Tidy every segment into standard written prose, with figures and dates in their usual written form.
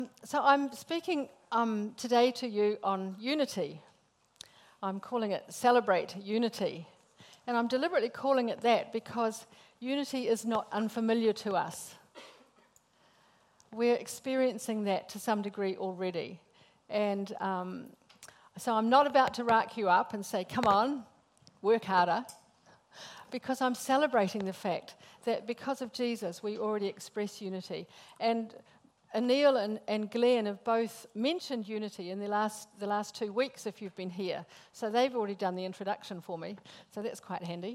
So I'm speaking today to you on unity. I'm calling it Celebrate Unity. And I'm deliberately calling it that because unity is not unfamiliar to us. We're experiencing that to some degree already. And so I'm not about to rack you up and say, come on, work harder, because I'm celebrating the fact that because of Jesus, we already express unity. And Anil and Glenn have both mentioned unity in the last 2 weeks if you've been here. So they've already done the introduction for me, so that's quite handy.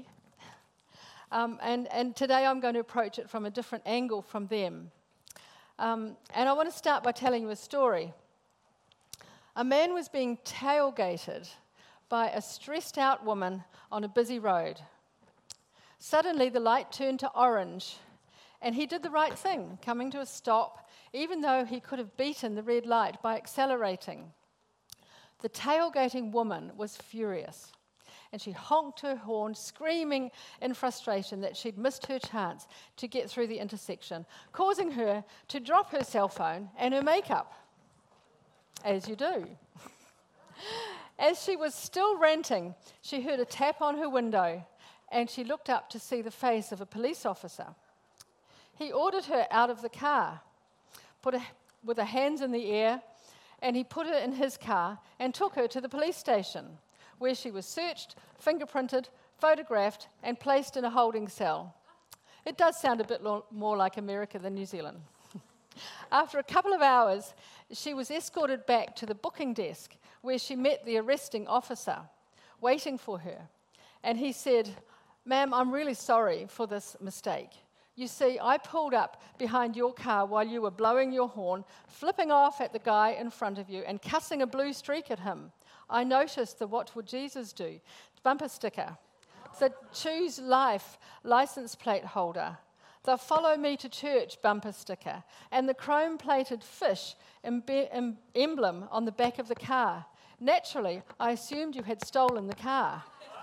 And today I'm going to approach it from a different angle from them. And I want to start by telling you a story. A man was being tailgated by a stressed out woman on a busy road. Suddenly the light turned to orange, and he did the right thing, coming to a stop, even though he could have beaten the red light by accelerating. The tailgating woman was furious, and she honked her horn, screaming in frustration that she'd missed her chance to get through the intersection, causing her to drop her cell phone and her makeup, as you do. As she was still ranting, she heard a tap on her window, and she looked up to see the face of a police officer. He ordered her out of the car, with her hands in the air, and he put her in his car and took her to the police station, where she was searched, fingerprinted, photographed, and placed in a holding cell. It does sound a bit more like America than New Zealand. After a couple of hours, she was escorted back to the booking desk, where she met the arresting officer, waiting for her. And he said, "Ma'am, I'm really sorry for this mistake. You see, I pulled up behind your car while you were blowing your horn, flipping off at the guy in front of you and cussing a blue streak at him. I noticed the What Would Jesus Do bumper sticker, the Choose Life license plate holder, the Follow Me to Church bumper sticker, and the chrome-plated fish emblem on the back of the car. Naturally, I assumed you had stolen the car."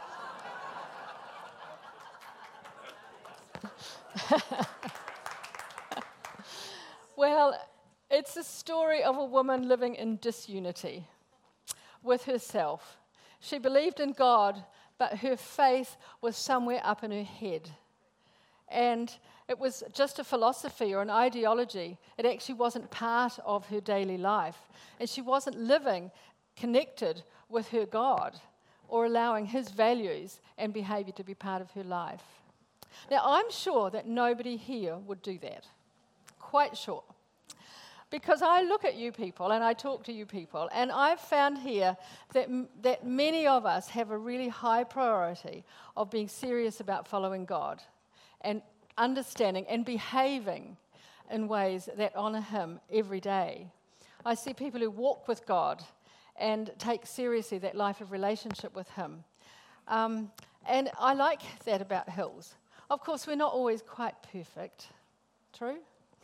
Well, it's the story of a woman living in disunity with herself. She believed in God, but her faith was somewhere up in her head. And it was just a philosophy or an ideology. It actually wasn't part of her daily life. And she wasn't living connected with her God or allowing his values and behavior to be part of her life. Now, I'm sure that nobody here would do that. Quite sure. Because I look at you people and I talk to you people, and I've found here that many of us have a really high priority of being serious about following God and understanding and behaving in ways that honor him every day. I see people who walk with God and take seriously that life of relationship with him. And I like that about Hills. Of course, we're not always quite perfect. True?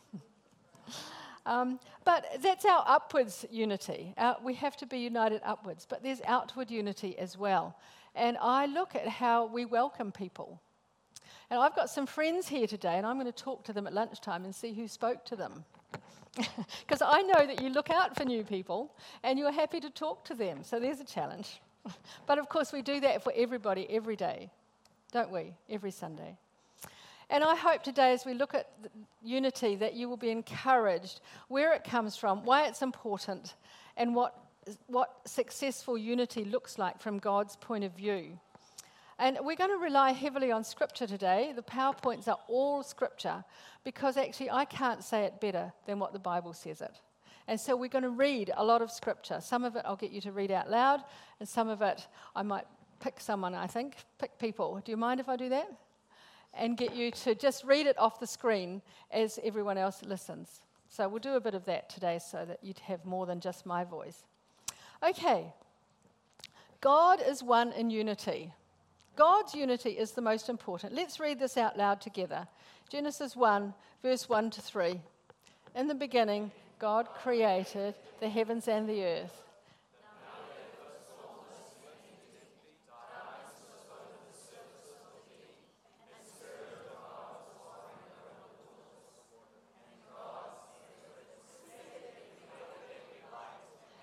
But that's our upwards unity. We have to be united upwards, but there's outward unity as well. And I look at how we welcome people. And I've got some friends here today, and I'm going to talk to them at lunchtime and see who spoke to them. Because I know that you look out for new people, and you're happy to talk to them. So there's a challenge. But of course, we do that for everybody every day, don't we? Every Sunday. And I hope today, as we look at unity, that you will be encouraged where it comes from, why it's important, and what successful unity looks like from God's point of view. And we're going to rely heavily on Scripture today. The PowerPoints are all Scripture, because actually I can't say it better than what the Bible says it. And so we're going to read a lot of Scripture. Some of it I'll get you to read out loud, and some of it I might pick people. Do you mind if I do that? And get you to just read it off the screen as everyone else listens. So we'll do a bit of that today so that you'd have more than just my voice. Okay. God is one in unity. God's unity is the most important. Let's read this out loud together. Genesis 1, verse 1 to 3. In the beginning, God created the heavens and the earth.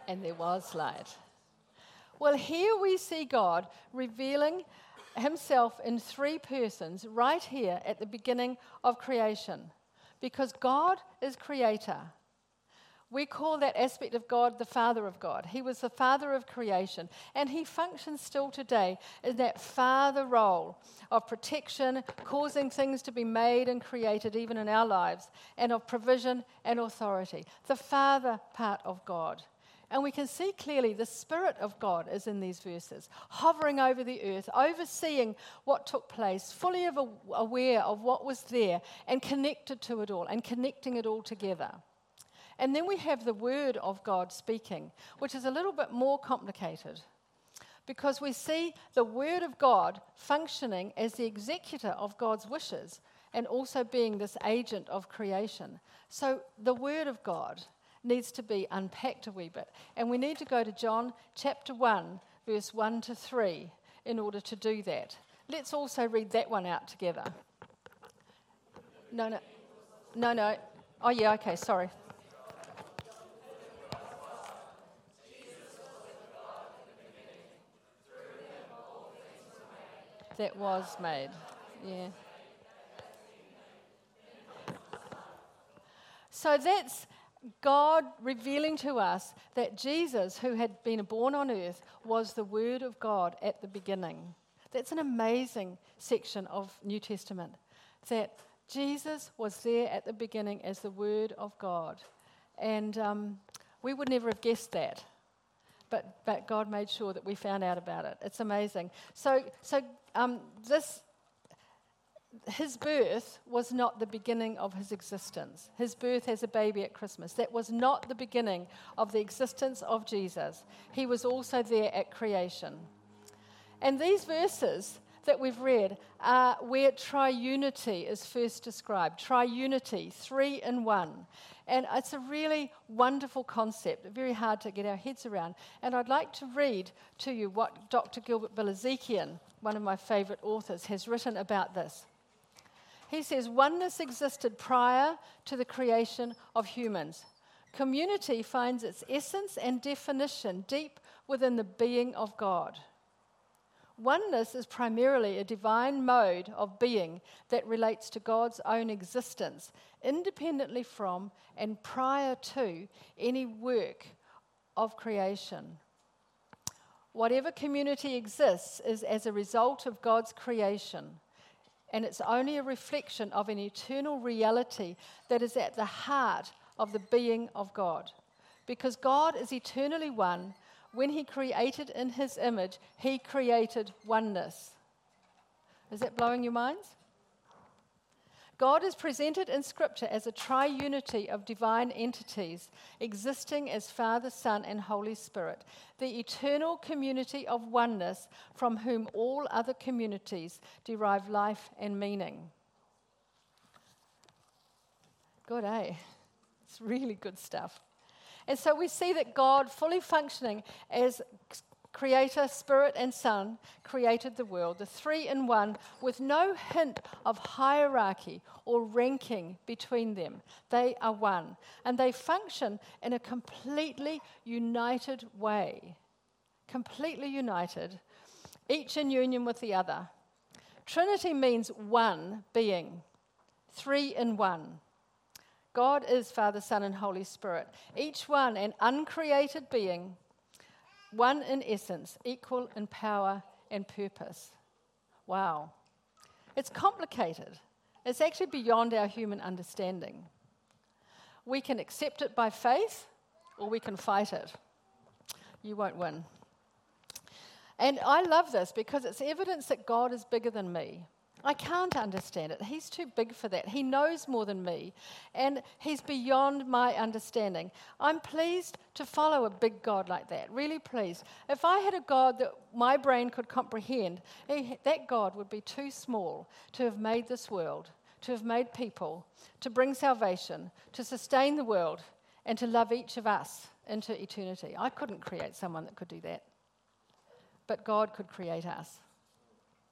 And there was light. Well, here we see God revealing himself in three persons right here at the beginning of creation. Because God is creator. We call that aspect of God the Father of God. He was the Father of creation, and he functions still today in that Father role of protection, causing things to be made and created even in our lives, and of provision and authority. The Father part of God. And we can see clearly the Spirit of God is in these verses, hovering over the earth, overseeing what took place, fully aware of what was there, and connected to it all, and connecting it all together. And then we have the Word of God speaking, which is a little bit more complicated, because we see the Word of God functioning as the executor of God's wishes and also being this agent of creation. So the Word of God needs to be unpacked a wee bit. And we need to go to John chapter 1, verse 1 to 3 in order to do that. Let's also read that one out together. No. Oh, yeah, okay, sorry. That was made, yeah. So that's God revealing to us that Jesus, who had been born on earth, was the Word of God at the beginning. That's an amazing section of New Testament, that Jesus was there at the beginning as the Word of God. And we would never have guessed that. But God made sure that we found out about it. It's amazing. So his birth was not the beginning of his existence. His birth as a baby at Christmas, that was not the beginning of the existence of Jesus. He was also there at creation. And these verses that we've read are where triunity is first described. Triunity, 3 in 1. And it's a really wonderful concept, very hard to get our heads around. And I'd like to read to you what Dr. Gilbert Bilezikian, one of my favorite authors, has written about this. He says, oneness existed prior to the creation of humans. Community finds its essence and definition deep within the being of God. Oneness is primarily a divine mode of being that relates to God's own existence, independently from and prior to any work of creation. Whatever community exists is as a result of God's creation, and it's only a reflection of an eternal reality that is at the heart of the being of God. Because God is eternally one, when he created in his image, he created oneness. Is that blowing your minds? God is presented in Scripture as a triunity of divine entities, existing as Father, Son, and Holy Spirit, the eternal community of oneness from whom all other communities derive life and meaning. Good, eh? It's really good stuff. And so we see that God, fully functioning as Creator, Spirit, and Son, created the world, the 3 in 1, with no hint of hierarchy or ranking between them. They are one, and they function in a completely united way. Completely united, each in union with the other. Trinity means one being, 3 in 1. God is Father, Son, and Holy Spirit, each one an uncreated being, one in essence, equal in power and purpose. Wow. It's complicated. It's actually beyond our human understanding. We can accept it by faith, or we can fight it. You won't win. And I love this because it's evidence that God is bigger than me. I can't understand it. He's too big for that. He knows more than me, and he's beyond my understanding. I'm pleased to follow a big God like that, really pleased. If I had a God that my brain could comprehend, that God would be too small to have made this world, to have made people, to bring salvation, to sustain the world, and to love each of us into eternity. I couldn't create someone that could do that, but God could create us.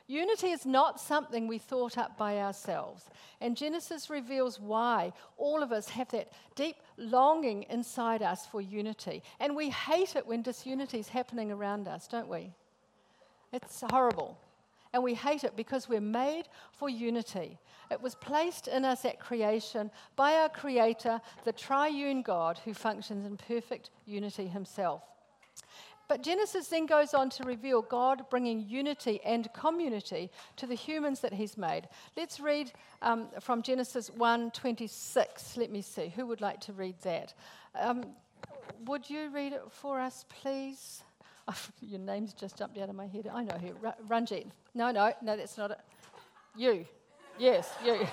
Unity is not something we thought up by ourselves. And Genesis reveals why all of us have that deep longing inside us for unity. And we hate it when disunity is happening around us, don't we? It's horrible. And we hate it because we're made for unity. It was placed in us at creation by our Creator, the triune God who functions in perfect unity himself. But Genesis then goes on to reveal God bringing unity and community to the humans that he's made. Let's read from Genesis 1:26. Let me see. Who would like to read that? Would you read it for us, please? Oh, your name's just jumped out of my head. I know who. Ranjit. No, that's not it. You. Yes, you.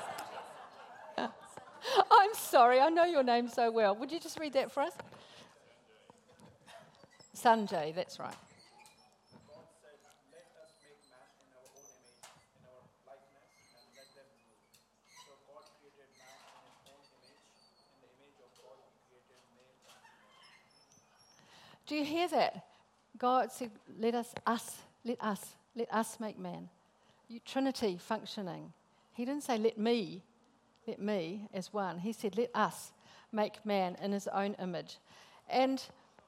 I'm sorry. I know your name so well. Would you just read that for us? Sanjay, that's right. God said, "Let us make man in our own image, in our likeness, and let them rule." So God created man in his own image. In the image of God, he created male and female. Do you hear that? God said, let us make man. Trinity functioning. He didn't say, let me as one. He said, let us make man in his own image. And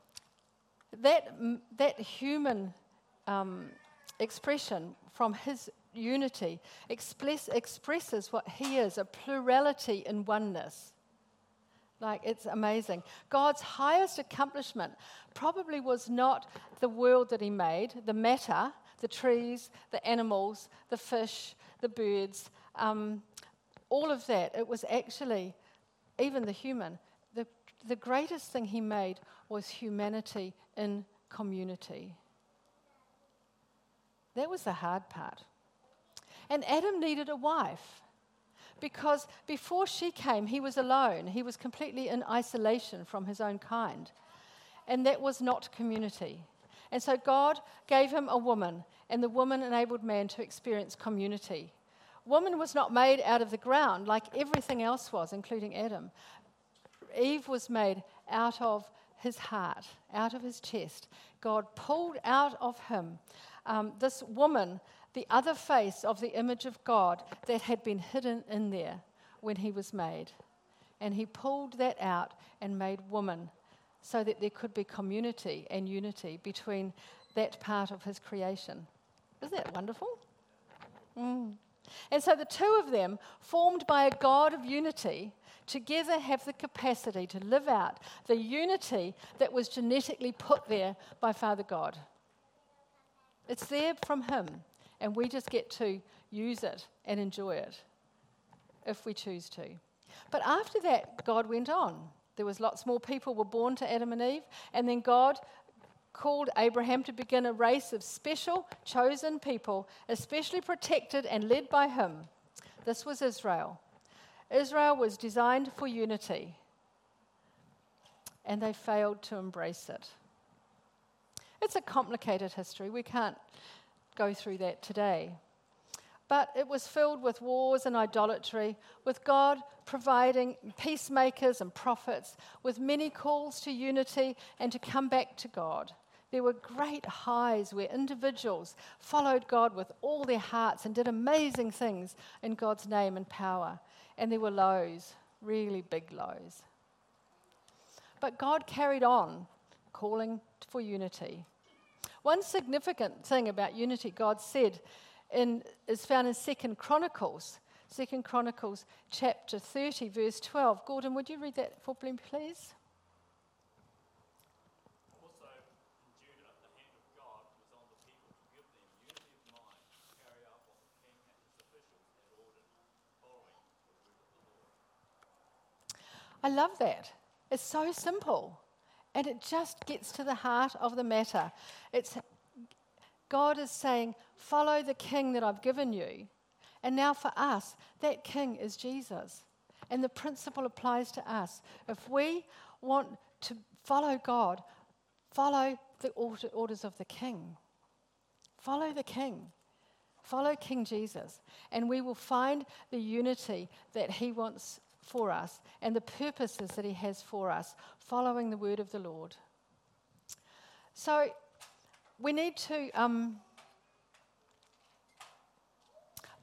that human expression from his unity expresses what he is, a plurality in oneness. Like, it's amazing. God's highest accomplishment probably was not the world that he made, the matter, the trees, the animals, the fish, the birds, all of that. It was actually, even the human, the greatest thing he made was humanity in community. That was the hard part. And Adam needed a wife because before she came, he was alone. He was completely in isolation from his own kind. And that was not community. And so God gave him a woman, and the woman enabled man to experience community. Woman was not made out of the ground like everything else was, including Adam. Eve was made out of his heart, out of his chest. God pulled out of him this woman, the other face of the image of God that had been hidden in there when he was made. And he pulled that out and made woman so that there could be community and unity between that part of his creation. Isn't that wonderful? And so the two of them, formed by a God of unity, together have the capacity to live out the unity that was genetically put there by Father God. It's there from him, and we just get to use it and enjoy it if we choose to. But after that, God went on. There was lots more people were born to Adam and Eve, and then God called Abraham to begin a race of special, chosen people, especially protected and led by him. This was Israel. Israel was designed for unity, and they failed to embrace it. It's a complicated history. We can't go through that today. But it was filled with wars and idolatry, with God providing peacemakers and prophets, with many calls to unity and to come back to God. There were great highs where individuals followed God with all their hearts and did amazing things in God's name and power. And there were lows, really big lows. But God carried on calling for unity. One significant thing about unity God said is found in 2 Chronicles chapter 30, verse 12. Gordon, would you read that for me, please? Also in Judah, the hand of God was on the people to give them unity of mind to carry out what the king and his officials had ordered, following the word of the Lord. I love that. It's so simple. And it just gets to the heart of the matter. God is saying, follow the king that I've given you. And now for us, that king is Jesus. And the principle applies to us. If we want to follow God, follow the orders of the king. Follow the king. Follow King Jesus. And we will find the unity that he wants for us and the purposes that he has for us, following the word of the Lord. So we need to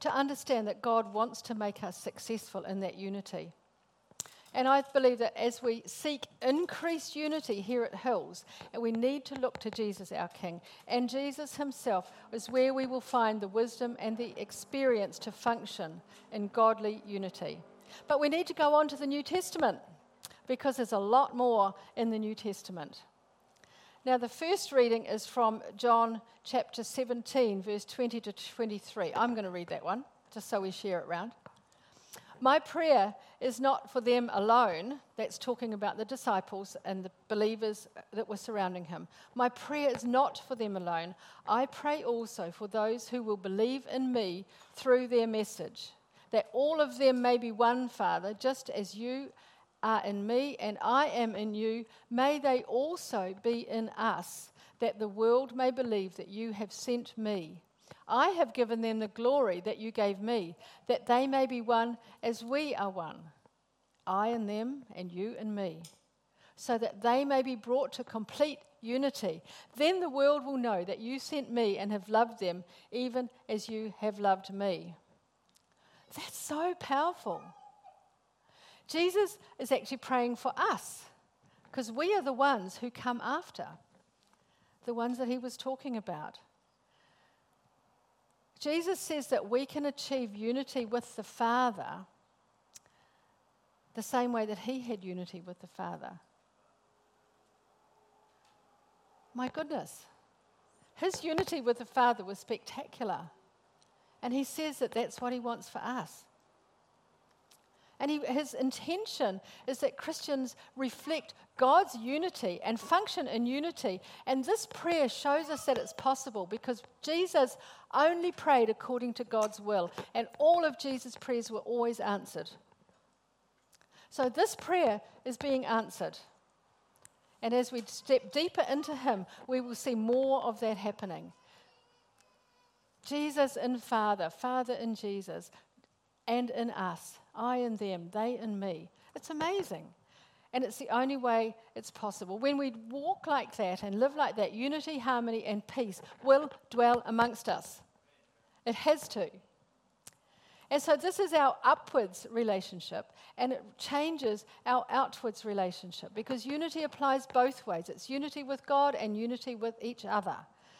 to understand that God wants to make us successful in that unity. And I believe that as we seek increased unity here at Hills, and we need to look to Jesus, our King, and Jesus himself is where we will find the wisdom and the experience to function in godly unity. But we need to go on to the New Testament, because there's a lot more in the New Testament. Now, the first reading is from John chapter 17, verse 20 to 23. I'm going to read that one, just so we share it round. My prayer is not for them alone, that's talking about the disciples and the believers that were surrounding him. My prayer is not for them alone. I pray also for those who will believe in me through their message, that all of them may be one, Father, just as you are in me and I am in you. May they also be in us, that the world may believe that you have sent me. I have given them the glory that you gave me, that they may be one as we are one, I and them and you and me, so that they may be brought to complete unity. Then the world will know that you sent me and have loved them even as you have loved me. That's so powerful. Jesus is actually praying for us, because we are the ones who come after, the ones that he was talking about. Jesus says that we can achieve unity with the Father the same way that he had unity with the Father. My goodness. His unity with the Father was spectacular. And he says that that's what he wants for us. And his intention is that Christians reflect God's unity and function in unity. And this prayer shows us that it's possible, because Jesus only prayed according to God's will. And all of Jesus' prayers were always answered. So this prayer is being answered. And as we step deeper into him, we will see more of that happening. Jesus in Father, Father in Jesus, and in us, I and them, they and me. It's amazing. And it's the only way it's possible. When we walk like that and live like that, unity, harmony, and peace will dwell amongst us. It has to. And so this is our upwards relationship, and it changes our outwards relationship, because unity applies both ways. It's unity with God and unity with each other.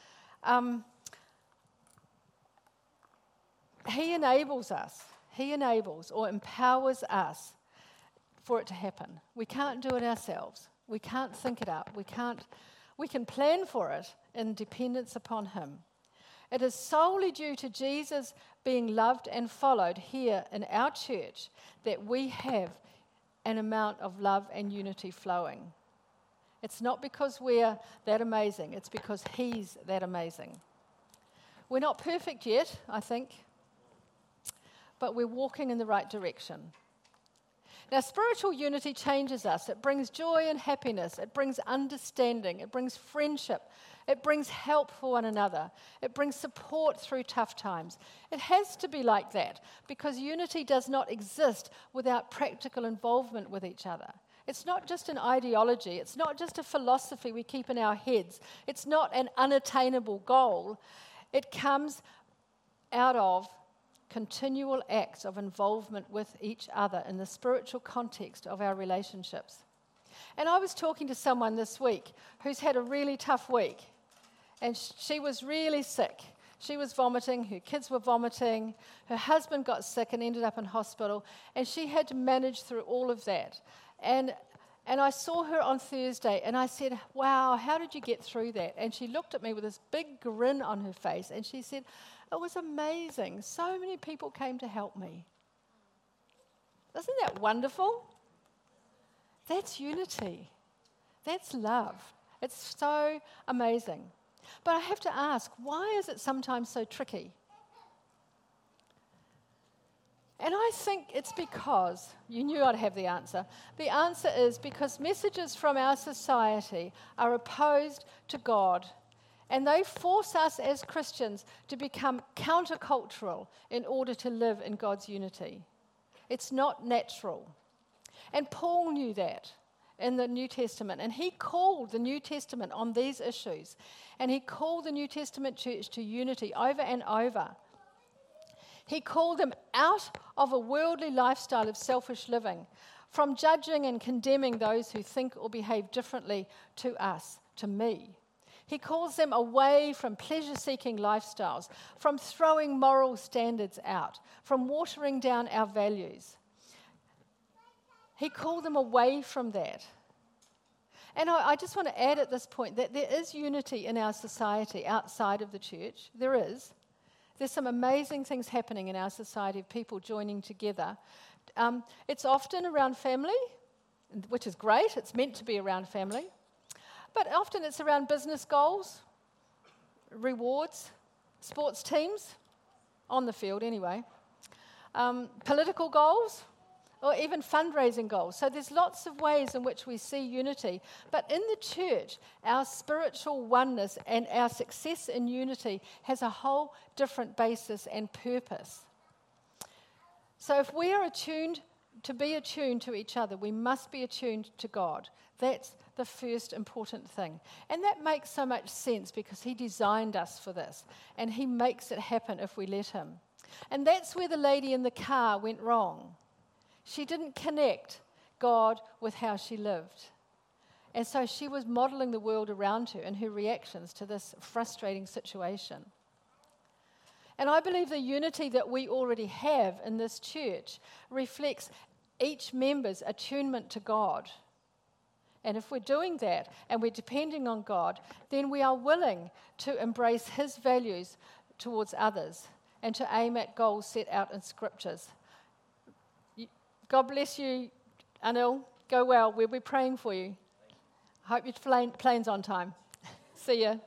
He enables us. He enables or empowers us for it to happen. We can't do it ourselves. We can't think it up. We can plan for it in dependence upon him. It is solely due to Jesus being loved and followed here in our church that we have an amount of love and unity flowing. It's not because we're that amazing. It's because he's that amazing. We're not perfect yet, I think, but we're walking in the right direction. Now, spiritual unity changes us. It brings joy and happiness. It brings understanding. It brings friendship. It brings help for one another. It brings support through tough times. It has to be like that, because unity does not exist without practical involvement with each other. It's not just an ideology. It's not just a philosophy we keep in our heads. It's not an unattainable goal. It comes out of continual acts of involvement with each other in the spiritual context of our relationships. And I was talking to someone this week who's had a really tough week, and she was really sick. She was vomiting, her kids were vomiting, her husband got sick and ended up in hospital, and she had to manage through all of that. And I saw her on Thursday, and I said, wow, how did you get through that? And she looked at me with this big grin on her face, and she said, it was amazing. So many people came to help me. Isn't that wonderful? That's unity. That's love. It's so amazing. But I have to ask, why is it sometimes so tricky? And I think it's because, you knew I'd have the answer. The answer is because messages from our society are opposed to God, and they force us as Christians to become countercultural in order to live in God's unity. It's not natural. And Paul knew that in the New Testament, and he called the New Testament on these issues, and he called the New Testament church to unity over and over. He called them out of a worldly lifestyle of selfish living, from judging and condemning those who think or behave differently to us, to me. He calls them away from pleasure-seeking lifestyles, from throwing moral standards out, from watering down our values. He called them away from that. And I just want to add at this point that there is unity in our society outside of the church. There is. There's some amazing things happening in our society of people joining together. It's often around family, which is great. It's meant to be around family. But often it's around business goals, rewards, sports teams, on the field anyway, political goals, or even fundraising goals. So there's lots of ways in which we see unity. But in the church, our spiritual oneness and our success in unity has a whole different basis and purpose. So if we are attuned to each other, we must be attuned to God. That's the first important thing. And that makes so much sense because He designed us for this. And He makes it happen if we let Him. And that's where the lady in the car went wrong. She didn't connect God with how she lived. And so she was modeling the world around her in her reactions to this frustrating situation. And I believe the unity that we already have in this church reflects each member's attunement to God. And if we're doing that and we're depending on God, then we are willing to embrace His values towards others and to aim at goals set out in Scriptures. God bless you, Anil. Go well. We'll be praying for you. Hope your plane's on time. See ya.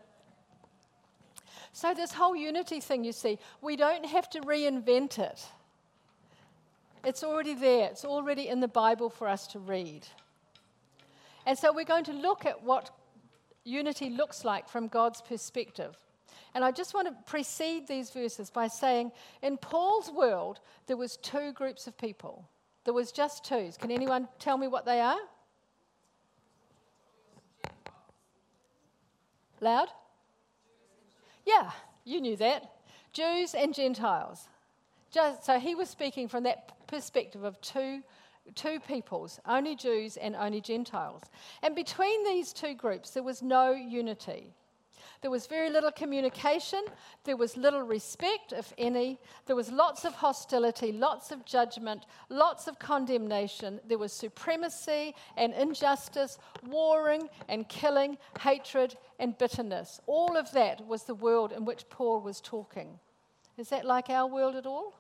So this whole unity thing, you see, we don't have to reinvent it. It's already there. It's already in the Bible for us to read. And so we're going to look at what unity looks like from God's perspective. And I just want to precede these verses by saying, in Paul's world, there was two groups of people. There was just two. Can anyone tell me what they are? Loud? Yeah, you knew that. Jews and Gentiles. So he was speaking from that perspective of two peoples, only Jews and only Gentiles. And between these two groups, there was no unity. There was very little communication. There was little respect, if any. There was lots of hostility, lots of judgment, lots of condemnation. There was supremacy and injustice, warring and killing, hatred and bitterness. All of that was the world in which Paul was talking. Is that like our world at all?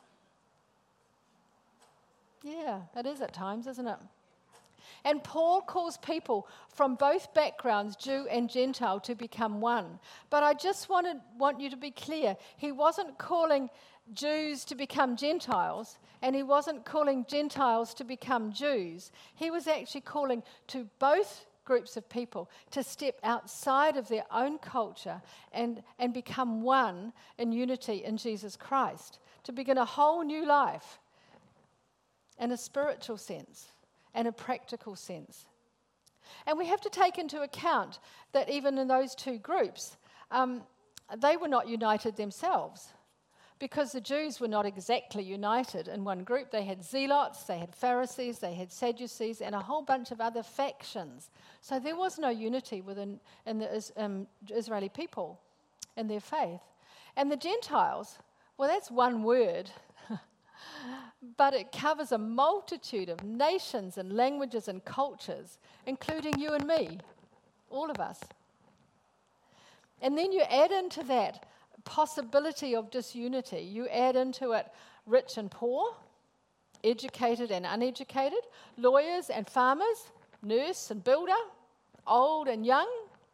Yeah, it is at times, isn't it? And Paul calls people from both backgrounds, Jew and Gentile, to become one. But I just want you to be clear. He wasn't calling Jews to become Gentiles, and he wasn't calling Gentiles to become Jews. He was actually calling to both groups of people to step outside of their own culture and become one in unity in Jesus Christ, to begin a whole new life in a spiritual sense and a practical sense. And we have to take into account that even in those two groups, they were not united themselves, because the Jews were not exactly united in one group. They had zealots, they had Pharisees, they had Sadducees, and a whole bunch of other factions. So there was no unity within the Israeli people in their faith. And the Gentiles, well, that's one word, but it covers a multitude of nations and languages and cultures, including you and me, all of us. And then you add into that possibility of disunity. You add into it rich and poor, educated and uneducated, lawyers and farmers, nurse and builder, old and young,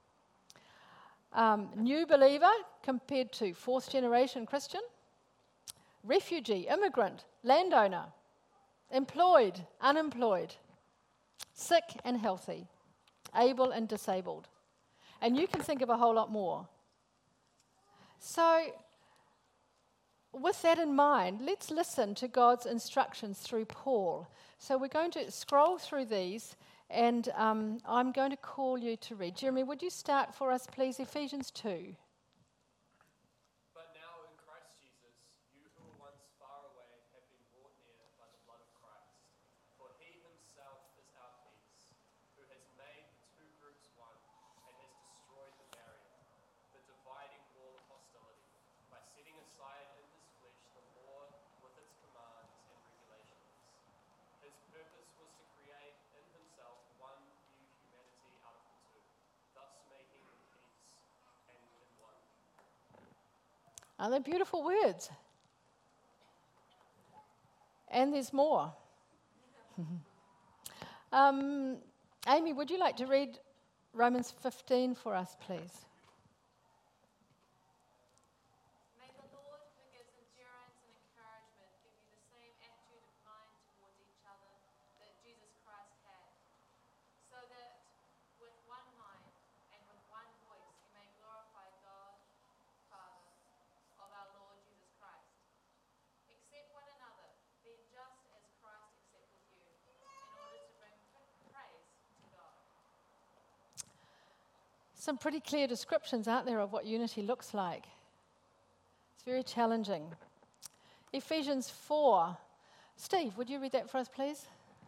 new believer compared to fourth generation Christian, refugee, immigrant, landowner, employed, unemployed, sick and healthy, able and disabled. And you can think of a whole lot more. So, with that in mind, let's listen to God's instructions through Paul. So we're going to scroll through these, and I'm going to call you to read. Jeremy, would you start for us, please? Ephesians 2. But now in Christ Jesus, you who were once Aren't they beautiful words? And there's more. Amy, would you like to read Romans 15 for us, please? May the Lord, who gives endurance and encouragement, give you the same attitude of mind towards each other that Jesus Christ had, so that with one mind and with one voice you may glorify God, Father, of our Lord Jesus Christ. Accept one another, being just as Christ accepted you, in order to bring praise to God. Some pretty clear descriptions, aren't there, of what unity looks like? It's very challenging. Ephesians 4. Steve, would you read that for us, please?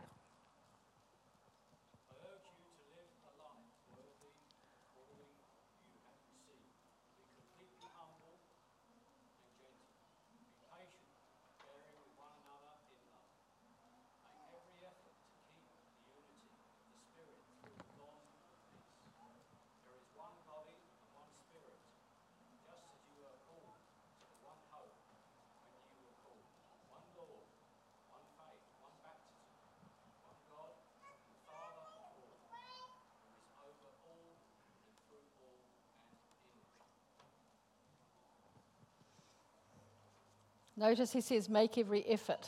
I urge you to live a life worthy of the calling you have received. Be completely humble and gentle. Be patient, bearing with one another in love. Make every effort to keep the unity of the Spirit through the bond of peace. There is one body and one Spirit, just as you are called to the one hope when you were called. One Lord, one faith, one baptism, one God and Father of all, who is over all and through all and in all. Notice he says, make every effort.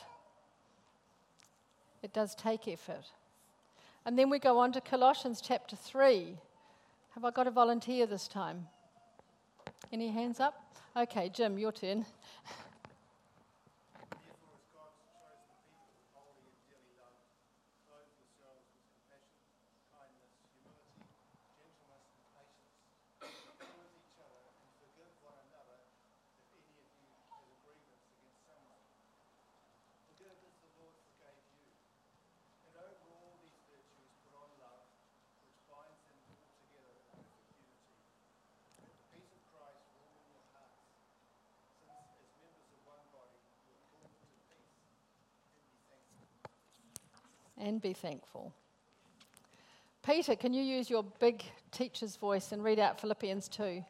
It does take effort. And then we go on to Colossians chapter 3. Have I got a volunteer this time? Any hands up? Okay, Jim, your turn. Therefore, as God's chosen people, holy and dearly loved, clothe yourselves with compassion, kindness, humility, gentleness, and patience. Bear with each other and forgive one another if any of you has a grievance against someone. Forgive as the Lord forgave you. And over all these virtues, put on love, which binds them all together in perfect unity. Let the peace of Christ rule in your hearts, since as members of one body you are called to peace, and be thankful. And be thankful. Peter, can you use your big teacher's voice and read out Philippians 2? Therefore,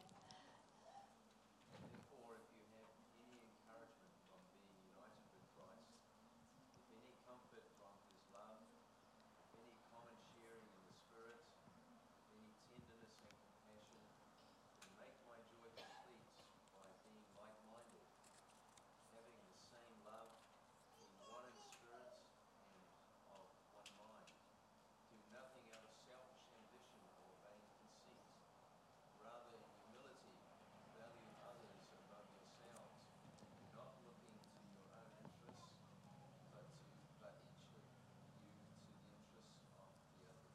if you have any encouragement from being united with Christ, if any comfort from his love, if any common sharing in the Spirit, if any tenderness and compassion, then make my joy complete by being like-minded, having the same love, being one in spirit and of one mind. Do nothing out of selfish ambition or vain conceit. Rather, in humility, value others above yourselves, not looking to your own interests, but each of you to the interests of the others.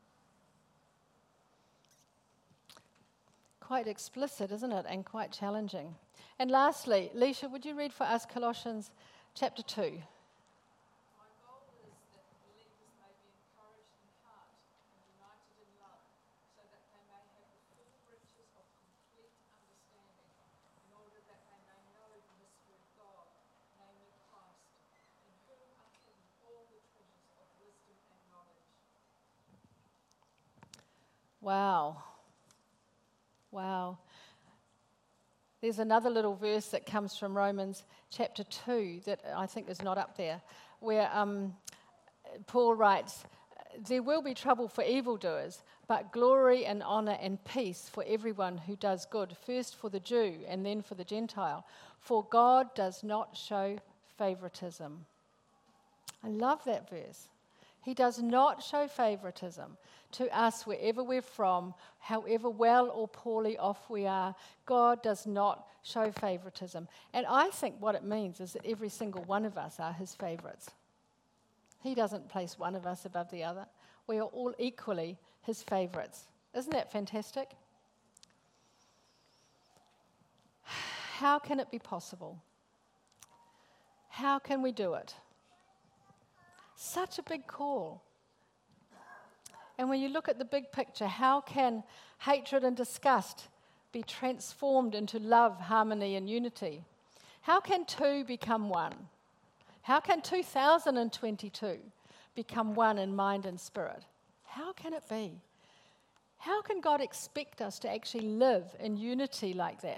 Quite explicit, isn't it? And quite challenging. And lastly, Leisha, would you read for us Colossians chapter 2? My goal is that believers may be encouraged in heart and united in love, so that they may have the full riches of complete understanding, in order that they may know the mystery of God, namely Christ, in whom are hidden all the treasures of wisdom and knowledge. Wow. Wow. There's another little verse that comes from Romans chapter 2 that I think is not up there, where Paul writes, there will be trouble for evildoers, but glory and honor and peace for everyone who does good, first for the Jew and then for the Gentile. For God does not show favoritism. I love that verse. He does not show favoritism to us wherever we're from, however well or poorly off we are. God does not show favoritism. And I think what it means is that every single one of us are his favorites. He doesn't place one of us above the other. We are all equally his favorites. Isn't that fantastic? How can it be possible? How can we do it? Such a big call. And when you look at the big picture, how can hatred and disgust be transformed into love, harmony, and unity? How can two become one? How can 2022 become one in mind and spirit? How can it be? How can God expect us to actually live in unity like that?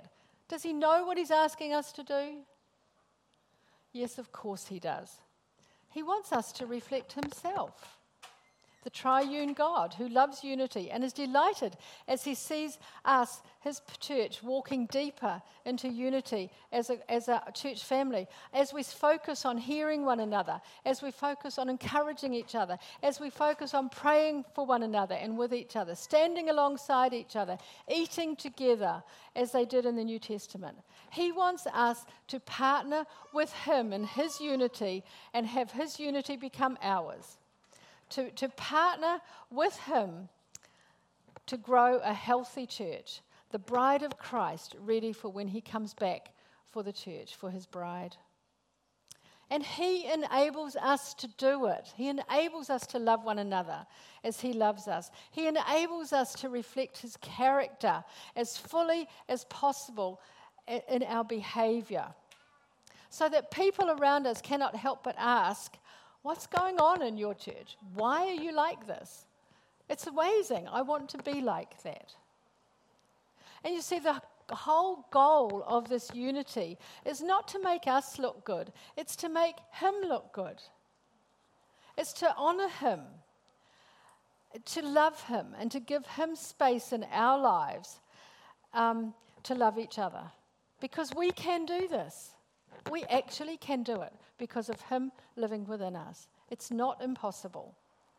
Does he know what he's asking us to do? Yes, of course he does. He wants us to reflect himself, the triune God who loves unity and is delighted as he sees us, his church, walking deeper into unity as a church family, as we focus on hearing one another, as we focus on encouraging each other, as we focus on praying for one another and with each other, standing alongside each other, eating together as they did in the New Testament. He wants us to partner with him in his unity and have his unity become ours. To partner with him to grow a healthy church, the bride of Christ, ready for when he comes back for the church, for his bride. And he enables us to do it. He enables us to love one another as he loves us. He enables us to reflect his character as fully as possible in our behavior, so that people around us cannot help but ask, what's going on in your church? Why are you like this? It's amazing. I want to be like that. And you see, the whole goal of this unity is not to make us look good. It's to make him look good. It's to honor him, to love him, and to give him space in our lives to love each other. Because we can do this. We actually can do it because of him living within us. It's not impossible.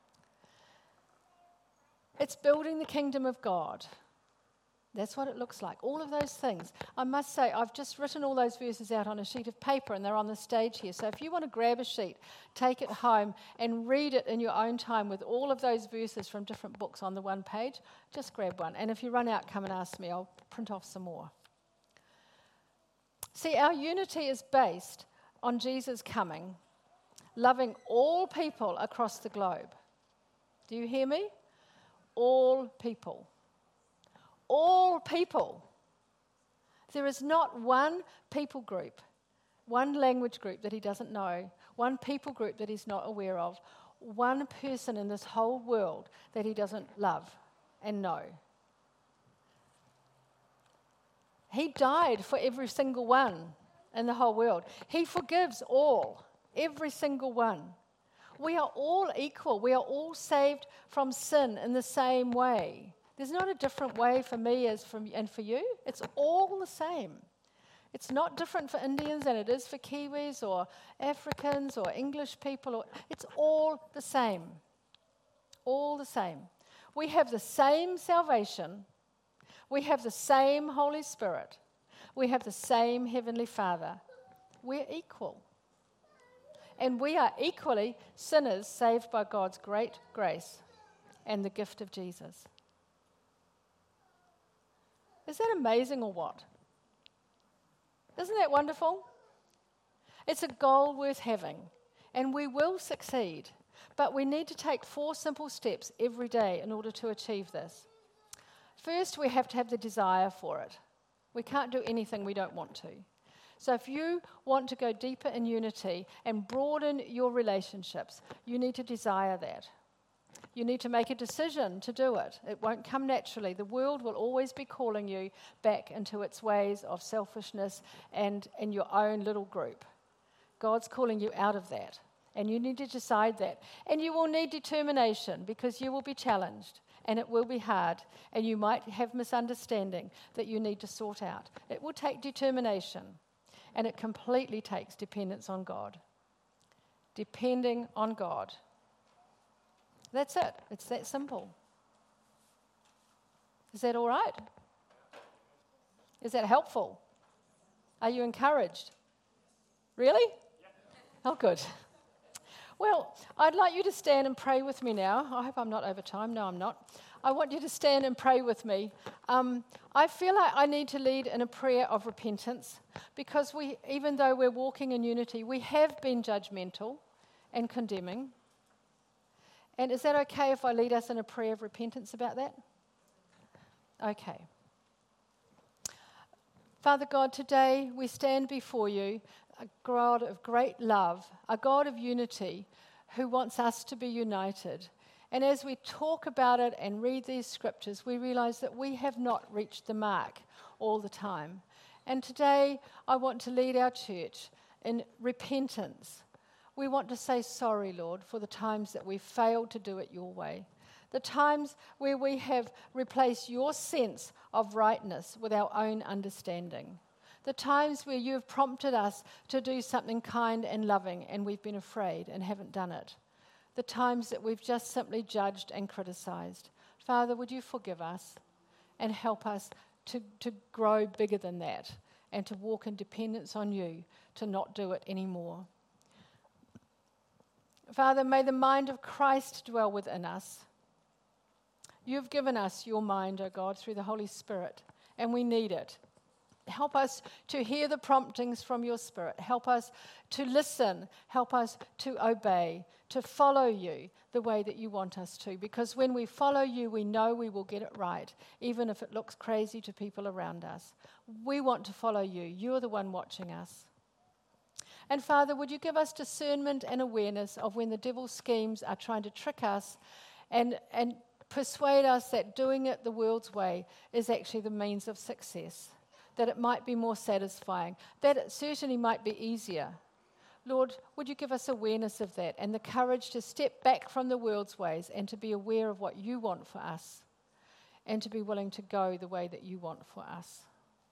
It's building the kingdom of God. That's what it looks like. All of those things. I must say, I've just written all those verses out on a sheet of paper and they're on the stage here. So if you want to grab a sheet, take it home and read it in your own time with all of those verses from different books on the one page, just grab one. And if you run out, come and ask me. I'll print off some more. See, our unity is based on Jesus coming, loving all people across the globe. Do you hear me? All people. All people. There is not one people group, one language group that he doesn't know, one people group that he's not aware of, one person in this whole world that he doesn't love and know. He died for every single one in the whole world. He forgives all, every single one. We are all equal. We are all saved from sin in the same way. There's not a different way for me and for you. It's all the same. It's not different for Indians than it is for Kiwis or Africans or English people. It's all the same. All the same. We have the same salvation. We have the same Holy Spirit. We have the same Heavenly Father. We're equal. And we are equally sinners saved by God's great grace and the gift of Jesus. Is that amazing or what? Isn't that wonderful? It's a goal worth having, and we will succeed. But we need to take 4 simple steps every day in order to achieve this. First, we have to have the desire for it. We can't do anything we don't want to. So if you want to go deeper in unity and broaden your relationships, you need to desire that. You need to make a decision to do it. It won't come naturally. The world will always be calling you back into its ways of selfishness and in your own little group. God's calling you out of that, and you need to decide that. And you will need determination because you will be challenged. And it will be hard, and you might have misunderstanding that you need to sort out. It will take determination, and it completely takes dependence on God. Depending on God. That's it. It's that simple. Is that all right? Is that helpful? Are you encouraged? Really? Oh, good. Well, I'd like you to stand and pray with me now. I hope I'm not over time. No, I'm not. I want you to stand and pray with me. I feel like I need to lead in a prayer of repentance because even though we're walking in unity, we have been judgmental and condemning. And is that okay if I lead us in a prayer of repentance about that? Okay. Father God, today we stand before you, a God of great love, a God of unity who wants us to be united. And as we talk about it and read these scriptures, we realize that we have not reached the mark all the time. And today I want to lead our church in repentance. We want to say sorry, Lord, for the times that we've failed to do it your way. The times where we have replaced your sense of rightness with our own understanding. The times where you have prompted us to do something kind and loving and we've been afraid and haven't done it. The times that we've just simply judged and criticized. Father, would you forgive us and help us to grow bigger than that and to walk in dependence on you, to not do it anymore. Father, may the mind of Christ dwell within us. You've given us your mind, O God, through the Holy Spirit, and we need it. Help us to hear the promptings from your Spirit. Help us to listen. Help us to obey, to follow you the way that you want us to. Because when we follow you, we know we will get it right, even if it looks crazy to people around us. We want to follow you. You're the one watching us. And Father, would you give us discernment and awareness of when the devil's schemes are trying to trick us and persuade us that doing it the world's way is actually the means of success, that it might be more satisfying, that it certainly might be easier. Lord, would you give us awareness of that and the courage to step back from the world's ways and to be aware of what you want for us and to be willing to go the way that you want for us.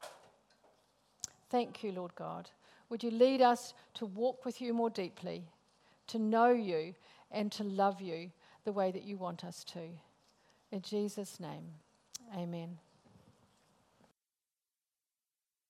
Thank you, Lord God. Would you lead us to walk with you more deeply, to know you and to love you the way that you want us to. In Jesus' name, amen.